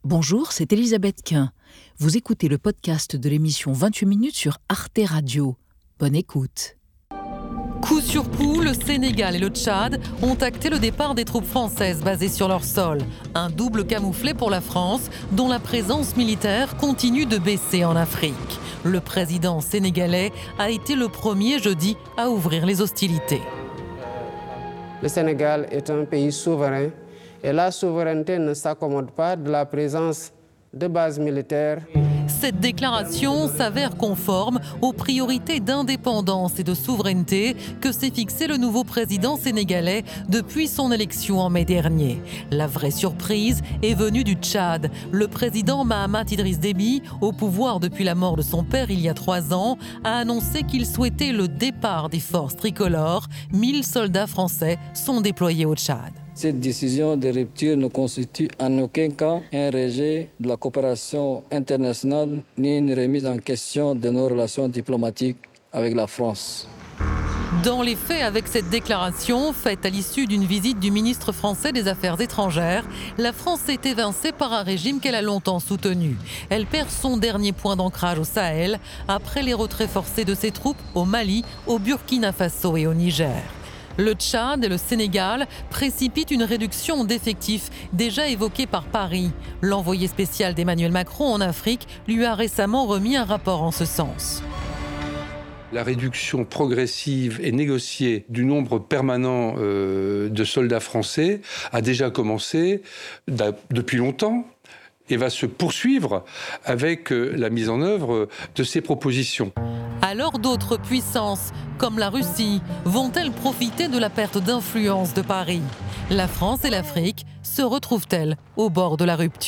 Bonjour, c'est Elisabeth Quint. Vous écoutez le podcast de l'émission 28 minutes sur Arte Radio. Bonne écoute. Coup sur coup, le Sénégal et le Tchad ont acté le départ des troupes françaises basées sur leur sol. Un double camouflet pour la France, dont la présence militaire continue de baisser en Afrique. Le président sénégalais a été le premier jeudi à ouvrir les hostilités. Le Sénégal est un pays souverain et la souveraineté ne s'accommode pas de la présence de bases militaires. Cette déclaration s'avère conforme aux priorités d'indépendance et de souveraineté que s'est fixé le nouveau président sénégalais depuis son élection en mai dernier. La vraie surprise est venue du Tchad. Le président Mahamat Idriss Déby, au pouvoir depuis la mort de son père il y a 3 ans, a annoncé qu'il souhaitait le départ des forces tricolores. 1000 soldats français sont déployés au Tchad. Cette décision de rupture ne constitue en aucun cas un rejet de la coopération internationale ni une remise en question de nos relations diplomatiques avec la France. Dans les faits, avec cette déclaration, faite à l'issue d'une visite du ministre français des Affaires étrangères, la France est évincée par un régime qu'elle a longtemps soutenu. Elle perd son dernier point d'ancrage au Sahel, après les retraits forcés de ses troupes au Mali, au Burkina Faso et au Niger. Le Tchad et le Sénégal précipitent une réduction d'effectifs déjà évoquée par Paris. L'envoyé spécial d'Emmanuel Macron en Afrique lui a récemment remis un rapport en ce sens. La réduction progressive et négociée du nombre permanent de soldats français a déjà commencé depuis longtemps et va se poursuivre avec la mise en œuvre de ces propositions. Alors d'autres puissances, comme la Russie, vont-elles profiter de la perte d'influence de Paris ? La France et l'Afrique se retrouvent-elles au bord de la rupture ?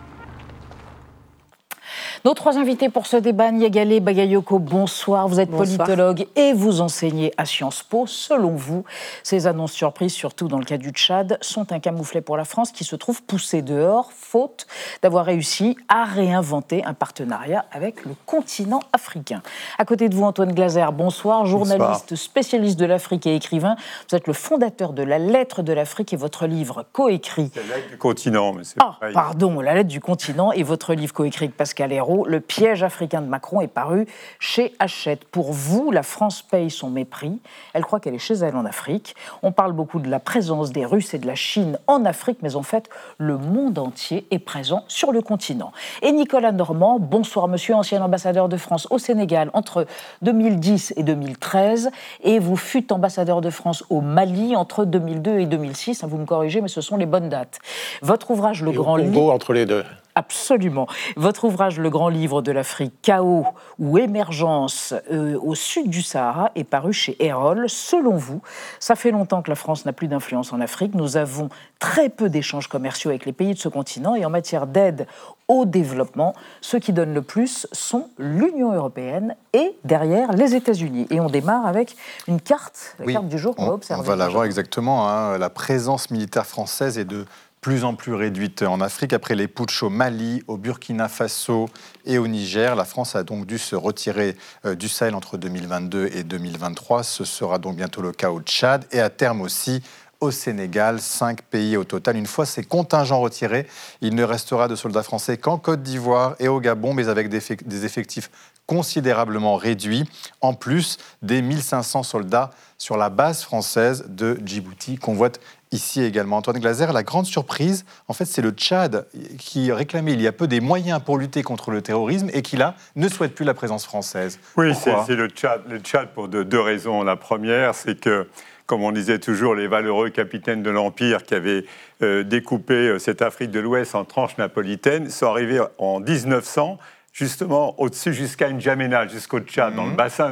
Nos 3 invités pour ce débat, Niagalé Bagayoko, bonsoir. Vous êtes politologue et vous enseignez à Sciences Po. Selon vous, ces annonces surprises, surtout dans le cas du Tchad, sont un camouflet pour la France qui se trouve poussée dehors, faute d'avoir réussi à réinventer un partenariat avec le continent africain. À côté de vous, Antoine Glaser, bonsoir. Journaliste, spécialiste de l'Afrique et écrivain. Vous êtes le fondateur de La Lettre de l'Afrique et votre livre coécrit... La lettre du continent, mais c'est pareil. Pardon, La Lettre du continent et votre livre coécrit avec Pascal Hérault, Le piège africain de Macron, est paru chez Hachette. Pour vous, la France paye son mépris. Elle croit qu'elle est chez elle en Afrique. On parle beaucoup de la présence des Russes et de la Chine en Afrique, mais en fait, le monde entier est présent sur le continent. Et Nicolas Normand, bonsoir monsieur, ancien ambassadeur de France au Sénégal entre 2010 et 2013, et vous fûtes ambassadeur de France au Mali entre 2002 et 2006. Vous me corrigez, mais ce sont les bonnes dates. Votre ouvrage, Le Grand Livre... entre les deux. Absolument. Votre ouvrage, Le Grand Livre de l'Afrique, Chaos ou Émergence au sud du Sahara, est paru chez Erol. Selon vous, ça fait longtemps que la France n'a plus d'influence en Afrique. Nous avons très peu d'échanges commerciaux avec les pays de ce continent et en matière d'aide au développement, ceux qui donnent le plus sont l'Union européenne et derrière les États-Unis. Et on démarre avec une carte, la carte du jour qu'on va observer. On va la voir exactement. La présence militaire française est de plus en plus réduite en Afrique. Après les putschs au Mali, au Burkina Faso et au Niger, la France a donc dû se retirer du Sahel entre 2022 et 2023. Ce sera donc bientôt le cas au Tchad et à terme aussi au Sénégal, 5 pays au total. Une fois ces contingents retirés, il ne restera de soldats français qu'en Côte d'Ivoire et au Gabon, mais avec des effectifs considérablement réduits, en plus des 1500 soldats sur la base française de Djibouti, qu'on voit ici également. Antoine Glaser, la grande surprise, en fait, c'est le Tchad qui réclamait il y a peu des moyens pour lutter contre le terrorisme et qui, là, ne souhaite plus la présence française. Oui, c'est le Tchad pour deux raisons. La première, c'est que, comme on disait toujours, les valeureux capitaines de l'Empire qui avaient découpé cette Afrique de l'Ouest en tranches napolitaines sont arrivés en 1900, justement au-dessus jusqu'à N'Djamena, jusqu'au Tchad, dans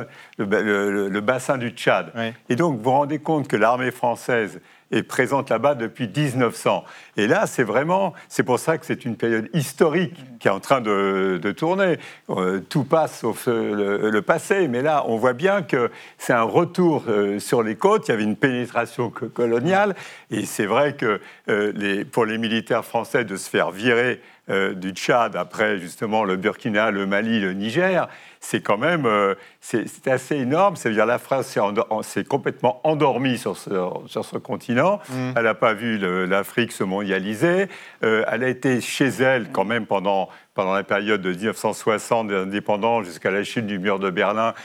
le bassin du Tchad. Oui. Et donc, vous vous rendez compte que l'armée française est présente là-bas depuis 1900. Et là, c'est pour ça que c'est une période historique qui est en train de tourner. Tout passe sauf le passé, mais là, on voit bien que c'est un retour sur les côtes. Il y avait une pénétration coloniale, et c'est vrai que pour les militaires français de se faire virer du Tchad après justement le Burkina, le Mali, le Niger, c'est quand même c'est assez énorme. C'est-à-dire la France s'est complètement endormie sur ce continent. continent. Elle n'a pas vu l'Afrique se mondialiser. Elle a été chez elle quand même pendant la période de 1960 d'indépendance jusqu'à la chute du mur de Berlin,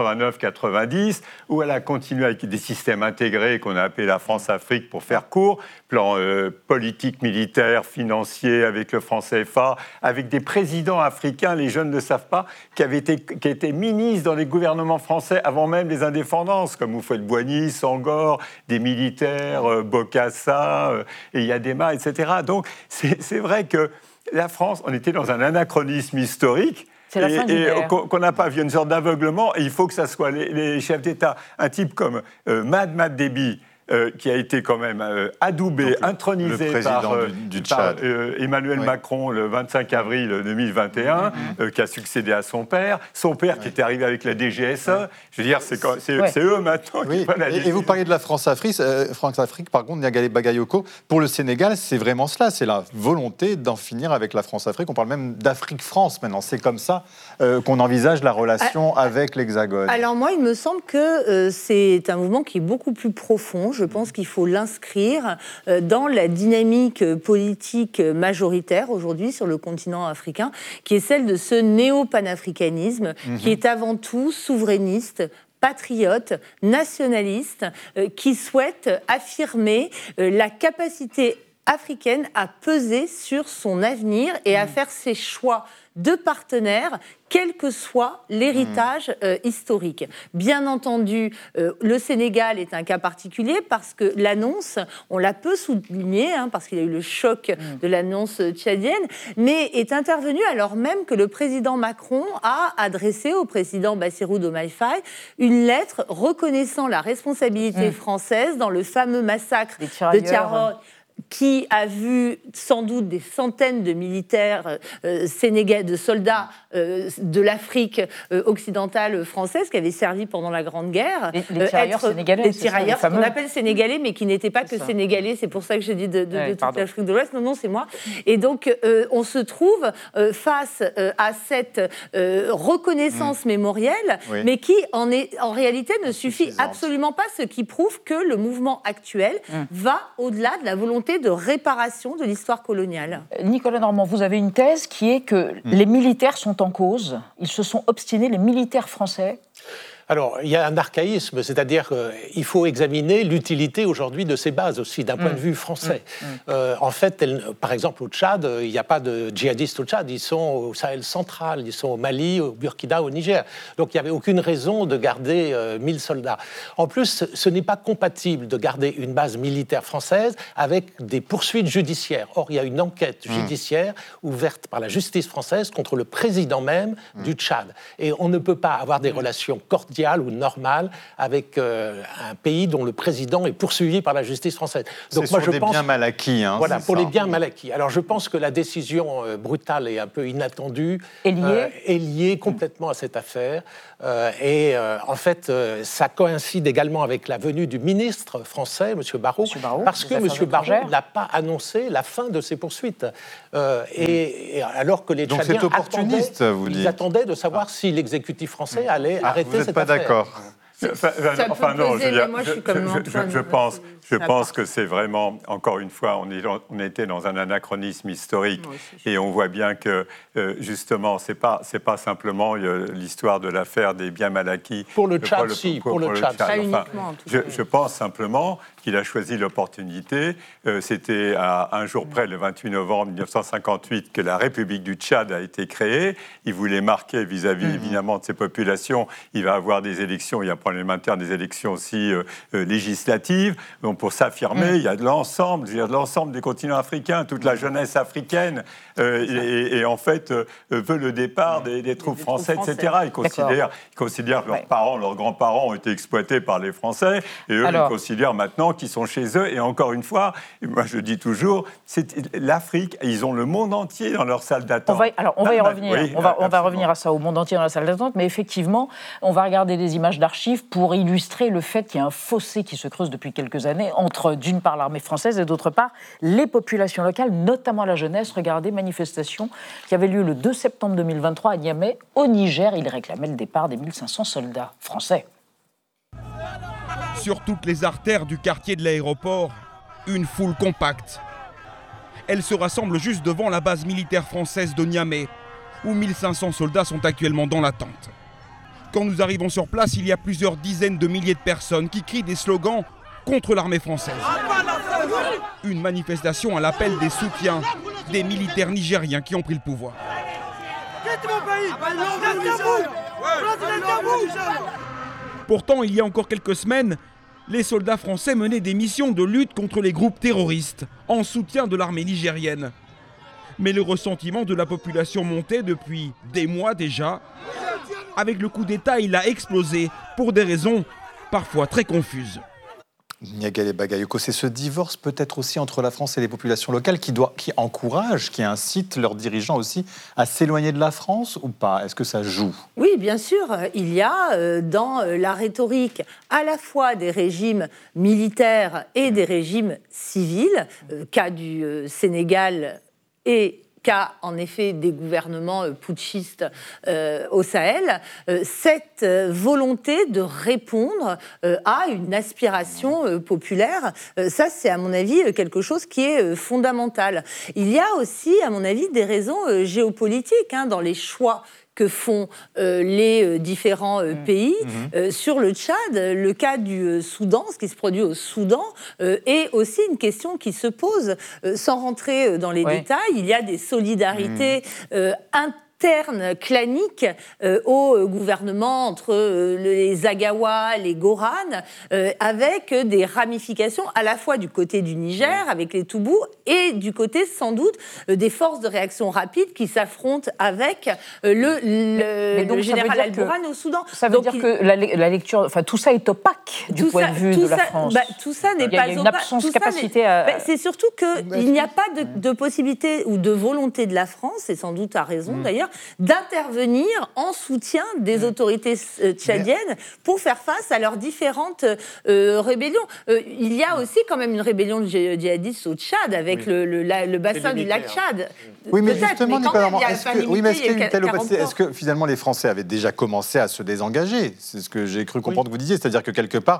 89-90, où elle a continué avec des systèmes intégrés qu'on a appelés la France-Afrique pour faire court, plan politique, militaire, financier, avec le franc CFA, avec des présidents africains, les jeunes ne savent pas, qui étaient ministres dans les gouvernements français avant même les indépendances, comme Houphouët-Boigny, Senghor, des militaires, Bokassa, et Yadema, etc. Donc c'est vrai que la France, on était dans un anachronisme historique qu'on n'a pas vu, une sorte d'aveuglement, et il faut que ça soit les chefs d'État. Un type comme Mahamat Déby, qui a été quand même adoubé, intronisé par Emmanuel Macron le 25 avril 2021, qui a succédé à son père qui était arrivé avec la DGSE. Je veux dire, c'est eux maintenant qui prennent la décision. Et vous parliez de la France-Afrique, par contre, Niagalé Bagayoko, pour le Sénégal, c'est vraiment cela, c'est la volonté d'en finir avec la France-Afrique. On parle même d'Afrique-France maintenant, c'est comme ça qu'on envisage la relation avec l'Hexagone. Alors moi, il me semble que c'est un mouvement qui est beaucoup plus profond. Je pense qu'il faut l'inscrire dans la dynamique politique majoritaire aujourd'hui sur le continent africain, qui est celle de ce néo-panafricanisme, qui est avant tout souverainiste, patriote, nationaliste, qui souhaite affirmer la capacité africaine à peser sur son avenir et à faire ses choix de partenaires, quel que soit l'héritage historique. Bien entendu, le Sénégal est un cas particulier parce que l'annonce, on l'a peu souligné, parce qu'il y a eu le choc de l'annonce tchadienne, mais est intervenue alors même que le président Macron a adressé au président Bassirou Diomaye Faye une lettre reconnaissant la responsabilité française dans le fameux massacre de Tiaroy, qui a vu sans doute des centaines de militaires sénégalais, de soldats de l'Afrique occidentale française qui avaient servi pendant la Grande Guerre. Les tirailleurs sénégalais. Les tirailleurs, ce qu'on appelle sénégalais, mais qui n'étaient pas que sénégalais. C'est pour ça que j'ai dit de toute l'Afrique de l'Ouest. Non, c'est moi. Et donc, on se trouve face à cette reconnaissance mémorielle, mais qui, en réalité, ne suffit absolument pas, ce qui prouve que le mouvement actuel va au-delà de la volonté de réparation de l'histoire coloniale. Nicolas Normand, vous avez une thèse qui est que les militaires sont en cause. Ils se sont obstinés, les militaires français. Alors, il y a un archaïsme, c'est-à-dire qu'il faut examiner l'utilité aujourd'hui de ces bases aussi, d'un point de vue français. En fait, par exemple, au Tchad, il n'y a pas de djihadistes au Tchad, ils sont au Sahel central, ils sont au Mali, au Burkina, au Niger. Donc, il n'y avait aucune raison de garder 1000 soldats. En plus, ce n'est pas compatible de garder une base militaire française avec des poursuites judiciaires. Or, il y a une enquête judiciaire ouverte par la justice française contre le président même du Tchad. Et on ne peut pas avoir des relations cordiales ou normale avec un pays dont le président est poursuivi par la justice française. Donc c'est sur des biens mal acquis. Voilà, pour les biens mal acquis. Alors je pense que la décision brutale et un peu inattendue est liée complètement à cette affaire. En fait, ça coïncide également avec la venue du ministre français, M. Barrot, parce que M. Barrot n'a pas annoncé la fin de ces poursuites. Et alors que les Tchadiens attendaient de savoir si l'exécutif français allait arrêter cette affaire. D'accord. Je pense que c'est vraiment, encore une fois, on était dans un anachronisme historique et on voit bien que, justement, c'est pas simplement l'histoire de l'affaire des biens mal acquis. Pour le Tchad, pour le Tchad. Je pense simplement qu'il a choisi l'opportunité. C'était à un jour près, le 28 novembre 1958, que la République du Tchad a été créée. Il voulait marquer vis-à-vis, évidemment, de ses populations. Il va avoir des élections, il y a un problème interne, des élections aussi législatives. Donc, pour s'affirmer, il y a de l'ensemble des continents africains, toute la jeunesse africaine, et en fait, veut le départ des troupes françaises, etc. Ils considèrent que leurs parents, leurs grands-parents ont été exploités par les Français, et eux, ils considèrent maintenant qu'ils sont chez eux. Et encore une fois, moi je dis toujours, l'Afrique, ils ont le monde entier dans leur salle d'attente. On va y revenir. Oui, on va revenir à ça, au monde entier dans la salle d'attente. Mais effectivement, on va regarder des images d'archives pour illustrer le fait qu'il y a un fossé qui se creuse depuis quelques années entre, d'une part, l'armée française et d'autre part, les populations locales, notamment la jeunesse. Regardez, manifestation qui avait lieu le 2 septembre 2023 à Niamey, au Niger. Il réclamait le départ des 1500 soldats français. Sur toutes les artères du quartier de l'aéroport, Une foule compacte. Elle se rassemble juste devant la base militaire française de Niamey, où 1500 soldats sont actuellement dans l'attente. Quand nous arrivons sur place, il y a plusieurs dizaines de milliers de personnes qui crient des slogans contre l'armée française. Une manifestation à l'appel des soutiens des militaires nigériens qui ont pris le pouvoir. Pourtant, il y a encore quelques semaines, les soldats français menaient des missions de lutte contre les groupes terroristes en soutien de l'armée nigérienne. Mais le ressentiment de la population montait depuis des mois déjà. Avec le coup d'État, il a explosé pour des raisons parfois très confuses. Niagale Bagayoko, c'est ce divorce peut-être aussi entre la France et les populations locales qui encourage, qui incite leurs dirigeants aussi à s'éloigner de la France ou pas? Est-ce que ça joue? Oui, bien sûr. Il y a dans la rhétorique à la fois des régimes militaires et des régimes civils, cas du Sénégal et cas en effet des gouvernements putschistes au Sahel, cette volonté de répondre à une aspiration populaire, ça c'est à mon avis quelque chose qui est fondamental. Il y a aussi à mon avis des raisons géopolitiques dans les choix que font les différents pays. Sur le Tchad, le cas du Soudan, ce qui se produit au Soudan, est aussi une question qui se pose. Sans rentrer dans les détails, il y a des solidarités interne clanique au gouvernement entre les Agawa, les Goran, avec des ramifications à la fois du côté du Niger, avec les Toubous, et du côté, sans doute, des forces de réaction rapide qui s'affrontent avec le général Al-Bourhan au Soudan. Ça veut dire que la lecture, enfin tout ça est opaque du point de vue de la France. Tout ça n'est pas opaque. Il y a une absence de capacité à... C'est surtout qu'il n'y a pas de possibilité ou de volonté de la France, et sans doute à raison d'ailleurs, d'intervenir en soutien des autorités tchadiennes pour faire face à leurs différentes rébellions. Il y a aussi quand même une rébellion de djihadistes au Tchad avec le bassin du lac Tchad. Oui, mais justement, Nicolas Normand, est-ce qu'il y a une telle opacité? Est-ce que finalement les Français avaient déjà commencé à se désengager? C'est ce que j'ai cru comprendre que vous disiez, c'est-à-dire que quelque part,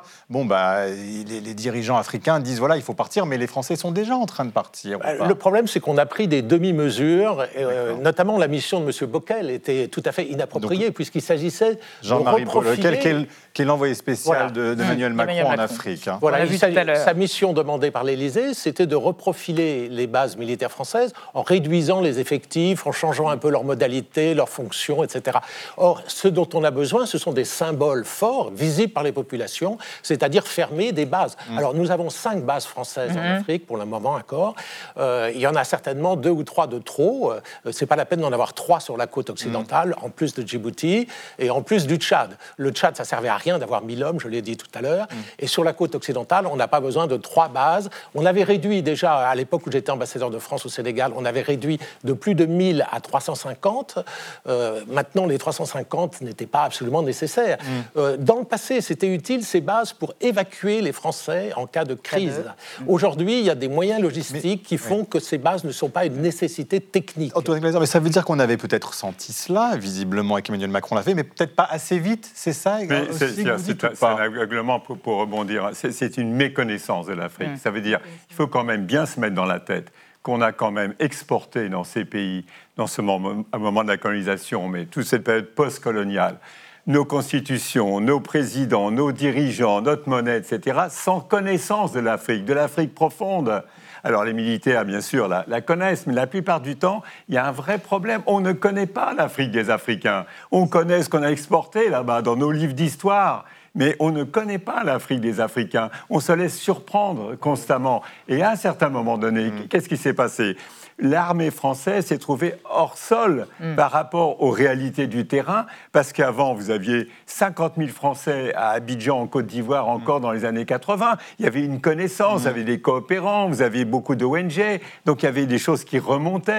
les dirigeants africains disent voilà, il faut partir, mais les Français sont déjà en train de partir. Le problème, c'est qu'on a pris des demi-mesures, notamment la mission de M. Bockel était tout à fait inappropriée, puisqu'il s'agissait Jean-Marie de reprofiler... Bockel, qui est l'envoyé spécial d'Emmanuel Macron en Afrique. Voilà, sa mission demandée par l'Élysée, c'était de reprofiler les bases militaires françaises en réduisant les effectifs, en changeant un peu leurs modalités, leurs fonctions, etc. Or, ce dont on a besoin, ce sont des symboles forts, visibles par les populations, c'est-à-dire fermer des bases. Alors, nous avons 5 bases françaises en Afrique, pour le moment encore. Il y en a certainement 2 ou 3 de trop. C'est pas la peine d'en avoir 3 sur la côte occidentale, en plus de Djibouti et en plus du Tchad. Le Tchad, ça servait à rien d'avoir 1000 hommes, je l'ai dit tout à l'heure. Et sur la côte occidentale, on n'a pas besoin de 3 bases. On avait réduit déjà, à l'époque où j'étais ambassadeur de France au Sénégal, on avait réduit de plus de 1000 à 350. Maintenant, les 350 n'étaient pas absolument nécessaires. Dans le passé, c'était utile, ces bases, pour évacuer les Français en cas de crise. Aujourd'hui, il y a des moyens logistiques qui font que ces bases ne sont pas une nécessité technique. Antoine Glaser, mais ça veut dire qu'on avait peut-être senti cela, visiblement, avec Emmanuel Macron l'a fait, mais peut-être pas assez vite, c'est ça? C'est un règlement pour rebondir. C'est une méconnaissance de l'Afrique. Ça veut dire qu'il faut quand même bien se mettre dans la tête qu'on a quand même exporté dans ces pays, dans ce moment de la colonisation, mais toute cette période post-coloniale, nos constitutions, nos présidents, nos dirigeants, notre monnaie, etc., sans connaissance de l'Afrique profonde. Alors les militaires, bien sûr, la connaissent, mais la plupart du temps, il y a un vrai problème. On ne connaît pas l'Afrique des Africains. On connaît ce qu'on a exporté là-bas dans nos livres d'histoire, mais on ne connaît pas l'Afrique des Africains. On se laisse surprendre constamment. Et à un certain moment donné, qu'est-ce qui s'est passé ? L'armée française s'est trouvée hors sol par rapport aux réalités du terrain, parce qu'avant, vous aviez 50 000 Français à Abidjan, en Côte d'Ivoire, encore dans les années 80. Il y avait une connaissance, il y avait des coopérants, vous aviez beaucoup d'ONG, donc il y avait des choses qui remontaient.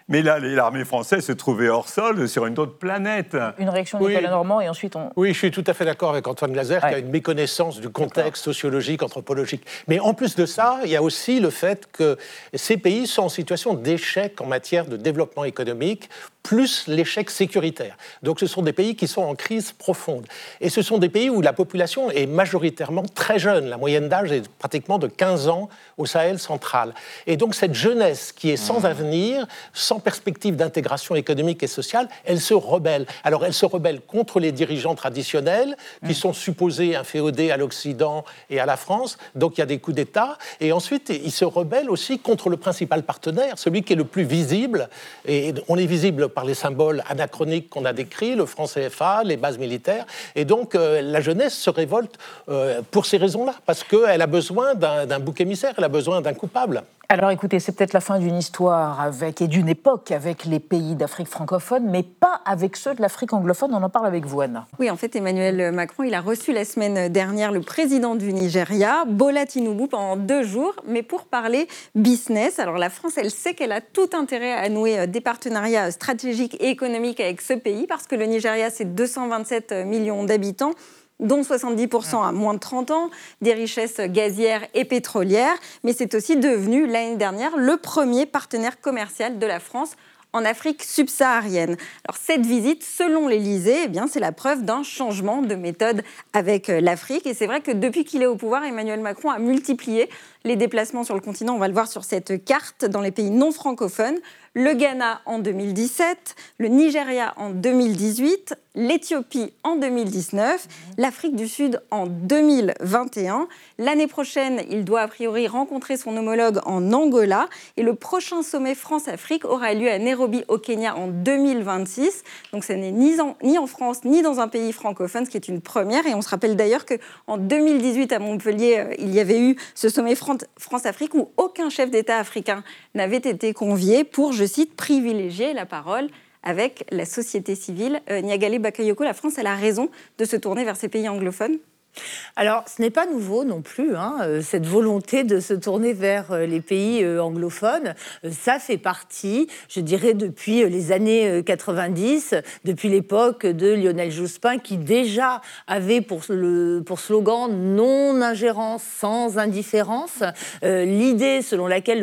Mais là, l'armée française se trouvait hors sol sur une autre planète. Une réaction de Nicolas Normand et ensuite on... Oui, je suis tout à fait d'accord avec Antoine Glaser qui a une méconnaissance du contexte sociologique, anthropologique. Mais en plus de ça, il y a aussi le fait que ces pays sont en situation d'échec en matière de développement économique, plus l'échec sécuritaire. Donc ce sont des pays qui sont en crise profonde. Et ce sont des pays où la population est majoritairement très jeune. La moyenne d'âge est pratiquement de 15 ans au Sahel central. Et donc cette jeunesse qui est sans avenir, sans perspective d'intégration économique et sociale, elle se rebelle. Alors elle se rebelle contre les dirigeants traditionnels qui sont supposés inféodés à l'Occident et à la France. Donc il y a des coups d'État. Et ensuite, il se rebelle aussi contre le principal partenaire, celui qui est le plus visible. Et on est visible par les symboles anachroniques qu'on a décrits, le franc CFA, les bases militaires. Et donc, la jeunesse se révolte pour ces raisons-là, parce qu'elle a besoin d'un bouc émissaire, elle a besoin d'un coupable. Alors écoutez, c'est peut-être la fin d'une histoire et d'une époque avec les pays d'Afrique francophone, mais pas avec ceux de l'Afrique anglophone. On en parle avec vous, Anna. Oui, en fait, Emmanuel Macron, il a reçu la semaine dernière le président du Nigeria, Bola Tinubu, pendant 2 jours, mais pour parler business. Alors la France, elle sait qu'elle a tout intérêt à nouer des partenariats stratégiques et économiques avec ce pays, parce que le Nigeria, c'est 227 millions d'habitants, dont 70% à moins de 30 ans, des richesses gazières et pétrolières, mais c'est aussi devenu l'année dernière le premier partenaire commercial de la France en Afrique subsaharienne. Alors cette visite, selon l'Élysée, eh bien, c'est la preuve d'un changement de méthode avec l'Afrique. Et c'est vrai que depuis qu'il est au pouvoir, Emmanuel Macron a multiplié les déplacements sur le continent. On va le voir sur cette carte dans les pays non francophones. Le Ghana en 2017, le Nigeria en 2018, l'Éthiopie en 2019, l'Afrique du Sud en 2021. L'année prochaine, il doit a priori rencontrer son homologue en Angola. Et le prochain sommet France-Afrique aura lieu à Nairobi au Kenya en 2026. Donc ce n'est ni en France ni dans un pays francophone, ce qui est une première. Et on se rappelle d'ailleurs qu'en 2018 à Montpellier, il y avait eu ce sommet France-Afrique où aucun chef d'État africain n'avait été convié pour, je cite, privilégier la parole avec la société civile. Niagale Bakayoko, la France, elle a raison de se tourner vers ces pays anglophones. Alors, ce n'est pas nouveau non plus, cette volonté de se tourner vers les pays anglophones. Ça fait partie, je dirais, depuis les années 90, depuis l'époque de Lionel Jospin, qui déjà avait pour slogan « non-ingérence sans indifférence », l'idée selon laquelle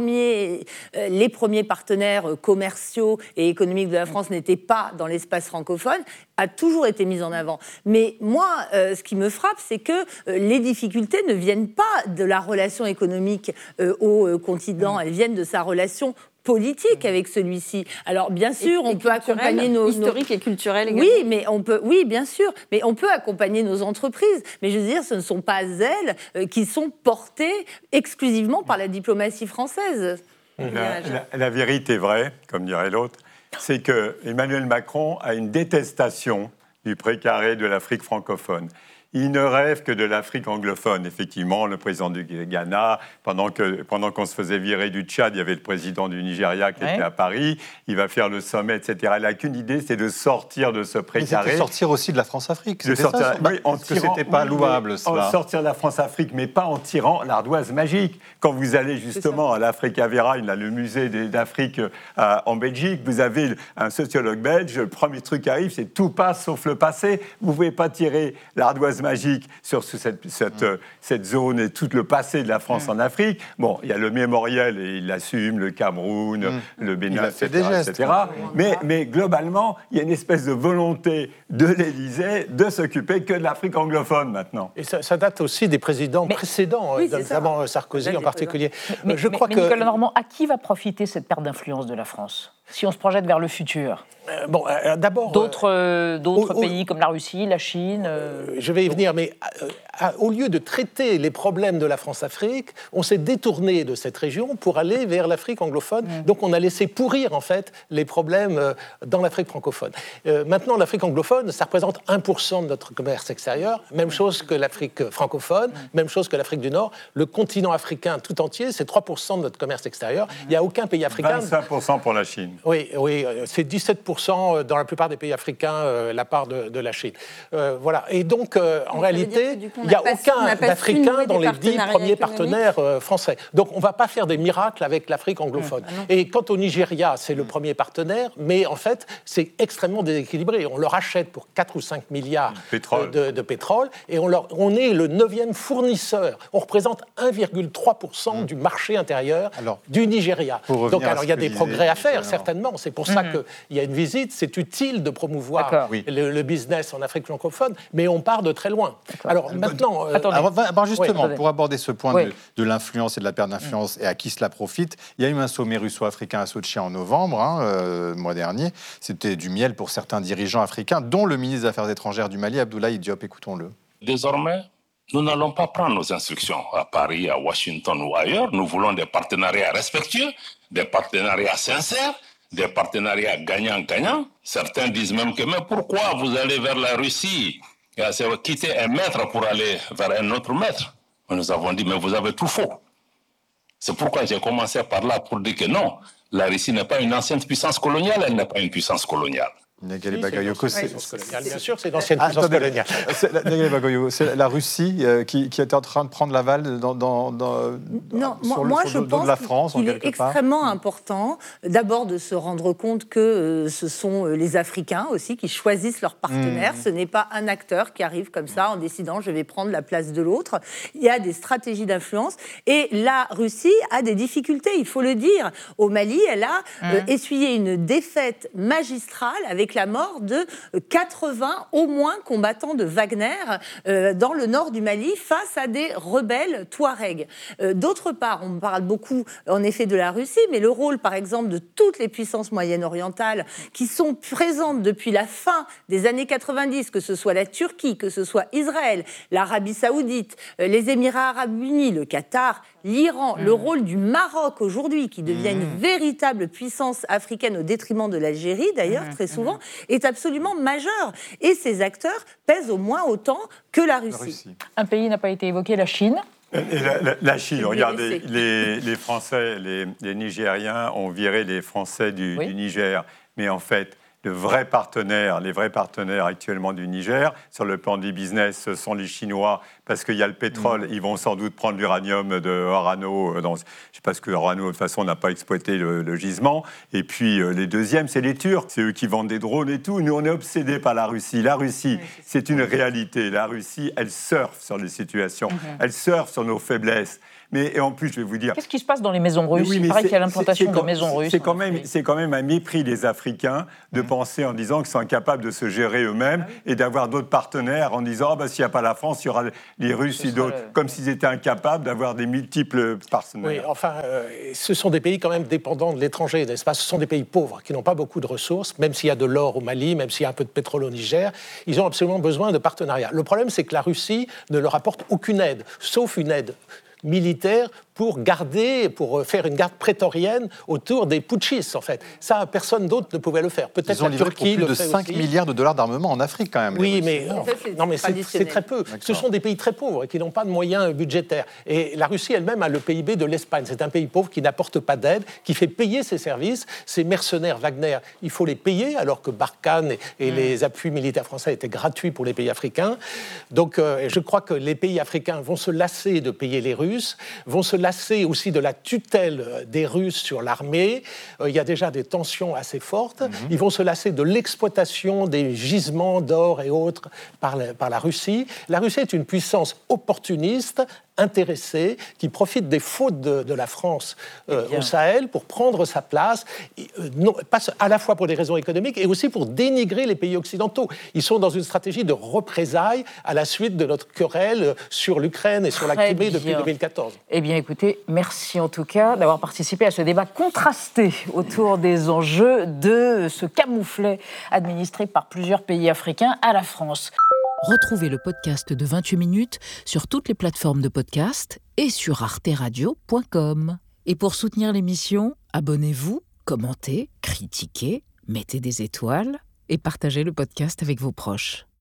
les premiers partenaires commerciaux et économiques de la France n'étaient pas dans l'espace francophone, a toujours été mise en avant. Mais moi, ce qui me frappe, c'est que les difficultés ne viennent pas de la relation économique au continent, elles viennent de sa relation politique avec celui-ci. Alors bien sûr, on peut accompagner nos historiques et culturels également. Oui, bien sûr, mais on peut accompagner nos entreprises. Mais je veux dire, ce ne sont pas elles qui sont portées exclusivement par la diplomatie française. La vérité vraie, comme dirait l'autre, c'est que Emmanuel Macron a une détestation du précaré de l'Afrique francophone. Il ne rêve que de l'Afrique anglophone. Effectivement, le président du Ghana, pendant qu'on se faisait virer du Tchad, il y avait le président du Nigeria qui était à Paris. Il va faire le sommet, etc. Il n'a qu'une idée, c'est de sortir de ce précaré. Mais sortir aussi de la France-Afrique. De sortir, c'était pas louable, cela. Sortir de la France-Afrique, mais pas en tirant l'ardoise magique. Quand vous allez justement à l'Africa Vera, le musée d'Afrique en Belgique, vous avez un sociologue belge. Le premier truc qui arrive, c'est tout passe sauf le passé. Vous ne pouvez pas tirer l'ardoise magique sur cette zone et tout le passé de la France en Afrique. Bon, il y a le mémorial et il l'assume, le Cameroun, le Bénin, etc. Mais globalement, il y a une espèce de volonté de l'Élysée de s'occuper que de l'Afrique anglophone maintenant. Et ça date aussi des présidents précédents, notamment Sarkozy en particulier. Mais Nicolas Normand, à qui va profiter cette perte d'influence de la France ? Si on se projette vers le futur, d'abord d'autres pays comme la Russie, la Chine. Je vais y venir, mais au lieu de traiter les problèmes de la France-Afrique, on s'est détourné de cette région pour aller vers l'Afrique anglophone. Donc on a laissé pourrir en fait les problèmes dans l'Afrique francophone. Maintenant, l'Afrique anglophone, ça représente 1% de notre commerce extérieur. Même chose que l'Afrique francophone, même chose que l'Afrique du Nord. Le continent africain tout entier, c'est 3% de notre commerce extérieur. Il n'y a aucun pays africain. 25% pour la Chine. Oui, c'est 17% dans la plupart des pays africains, la part de la Chine. Voilà. Et donc, en réalité, il n'y a aucun Africain dans les 10 premiers partenaires français. Donc on ne va pas faire des miracles avec l'Afrique anglophone. Et quant au Nigeria, c'est le premier partenaire, mais en fait, c'est extrêmement déséquilibré. On leur achète pour 4 ou 5 milliards de pétrole et on est le 9e fournisseur. On représente 1,3% du marché intérieur du Nigeria. Donc alors il y a des progrès à faire, certainement. C'est pour ça qu'il y a une visite. C'est utile de promouvoir le business en Afrique francophone, mais on part de très loin. Alors maintenant... justement, pour aborder ce point de l'influence et de la perte d'influence et à qui cela profite, il y a eu un sommet russo-africain à Sochi en novembre, le mois dernier. C'était du miel pour certains dirigeants africains, dont le ministre des Affaires étrangères du Mali, Abdoulaye Diop. Écoutons-le. Désormais, nous n'allons pas prendre nos instructions à Paris, à Washington ou ailleurs. Nous voulons des partenariats respectueux, des partenariats sincères, des partenariats gagnant-gagnant. Certains disent même que mais pourquoi vous allez vers la Russie, c'est quitter un maître pour aller vers un autre maître. Nous avons dit mais vous avez tout faux. C'est pourquoi j'ai commencé par là pour dire que non, la Russie n'est pas une ancienne puissance coloniale, elle n'est pas une puissance coloniale. Nagale Bagayoko, bien sûr, c'est l'ancienne puissance coloniale. Nagale Bagayoko, c'est la Russie qui était en train de prendre l'aval je pense de la France, qu'il est extrêmement important d'abord de se rendre compte que ce sont les Africains aussi qui choisissent leurs partenaires. Ce n'est pas un acteur qui arrive comme ça en décidant je vais prendre la place de l'autre. Il y a des stratégies d'influence et la Russie a des difficultés, il faut le dire. Au Mali, elle a essuyé une défaite magistrale avec la mort de 80 au moins combattants de Wagner dans le nord du Mali face à des rebelles Touaregs. D'autre part, on parle beaucoup en effet de la Russie, mais le rôle par exemple de toutes les puissances moyen-orientales qui sont présentes depuis la fin des années 90, que ce soit la Turquie, que ce soit Israël, l'Arabie Saoudite, les Émirats Arabes Unis, le Qatar, l'Iran, le rôle du Maroc aujourd'hui, qui devient une véritable puissance africaine au détriment de l'Algérie, d'ailleurs, très souvent, est absolument majeur. Et ces acteurs pèsent au moins autant que la Russie. Un pays n'a pas été évoqué, la Chine. La Chine, regardez, les Français, les Nigériens ont viré les Français du Niger. Mais en fait, les vrais partenaires actuellement du Niger, sur le plan du business, ce sont les Chinois, parce qu'il y a le pétrole. Ils vont sans doute prendre l'uranium de Orano. Je ne sais pas ce que Orano, de toute façon, n'a pas exploité le gisement. Et puis, les deuxièmes, c'est les Turcs. C'est eux qui vendent des drones et tout. Nous, on est obsédés par la Russie. La Russie, c'est une réalité. La Russie, elle surfe sur les situations. Elle surfe sur nos faiblesses. Et en plus, je vais vous dire... Qu'est-ce qui se passe dans les maisons russes ? Il paraît qu'il y a l'implantation de maisons russes. C'est quand même un mépris des Africains de penser en disant qu'ils sont incapables de se gérer eux-mêmes et d'avoir d'autres partenaires en disant s'il n'y a pas la France, il y aura les Russes et d'autres. Comme s'ils étaient incapables d'avoir des multiples partenaires. Oui, enfin, ce sont des pays quand même dépendants de l'étranger, n'est-ce pas ? Ce sont des pays pauvres qui n'ont pas beaucoup de ressources, même s'il y a de l'or au Mali, même s'il y a un peu de pétrole au Niger. Ils ont absolument besoin de partenariats. Le problème, c'est que la Russie ne leur apporte aucune aide, sauf une aide militaire pour faire une garde prétorienne autour des putschistes, en fait. Ça, personne d'autre ne pouvait le faire. Peut-être la Turquie le fait aussi. Ils ont livré pour plus de 5 milliards de dollars d'armement en Afrique, quand même. Oui, mais c'est très peu. D'accord. Ce sont des pays très pauvres et qui n'ont pas de moyens budgétaires. Et la Russie elle-même a le PIB de l'Espagne. C'est un pays pauvre qui n'apporte pas d'aide, qui fait payer ses services. Ces mercenaires Wagner, il faut les payer, alors que Barkhane et les appuis militaires français étaient gratuits pour les pays africains. Donc, je crois que les pays africains vont se lasser de payer les Russes, vont se lasser aussi de la tutelle des Russes sur l'armée. Il y a déjà des tensions assez fortes. Ils vont se lasser de l'exploitation des gisements d'or et autres par la Russie. La Russie est une puissance opportuniste, intéressée, qui profite des fautes de la France au Sahel pour prendre sa place, à la fois pour des raisons économiques et aussi pour dénigrer les pays occidentaux. Ils sont dans une stratégie de représailles à la suite de notre querelle sur l'Ukraine et sur la Crimée depuis 2014. Eh bien, écoutez, merci en tout cas d'avoir participé à ce débat contrasté autour des enjeux de ce camouflet administré par plusieurs pays africains à la France. Retrouvez le podcast de 28 minutes sur toutes les plateformes de podcast et sur arteradio.com. Et pour soutenir l'émission, abonnez-vous, commentez, critiquez, mettez des étoiles et partagez le podcast avec vos proches.